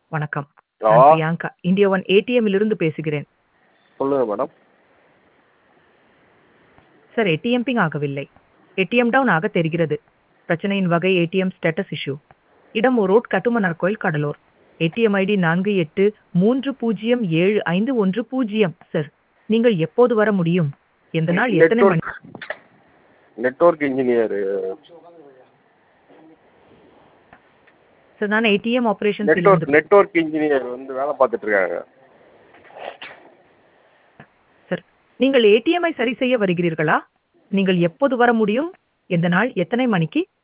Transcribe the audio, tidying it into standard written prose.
வணக்கம். ஹலோ. நான் Priyanka. India one ஏடிஎம்மிலிருந்து பேசுகிறேன். சொல்லுங்க மேடம். சார் ஏடிஎம் பிங் ஆகவில்லை. ஏடிஎம் டவுன் ஆக தெரிகிறது. பிரச்சனையின் வகை ஏடிஎம் ஸ்டேட்டஸ் இஷ்யூ. இடம் road Kattumannar Koil Cuddalore. ATM ID 48307510. Sir, நீங்கள் எப்போது வர முடியும்? எந்த நாள் எத்தனை மணி? Network engineer. சார், நான் ஏடிஎம் ஆபரேஷன்ஸ் நெட்வொர்க் இன்ஜினியர் வந்து வேலை பார்த்துட்டு இருக்காங்க. சார், நீங்கள் ஏடிஎம்ஐ சரி செய்ய வருகிறீர்களா? நீங்கள் எப்போது வர முடியும்? எந்த நாள் எத்தனை மணிக்கு?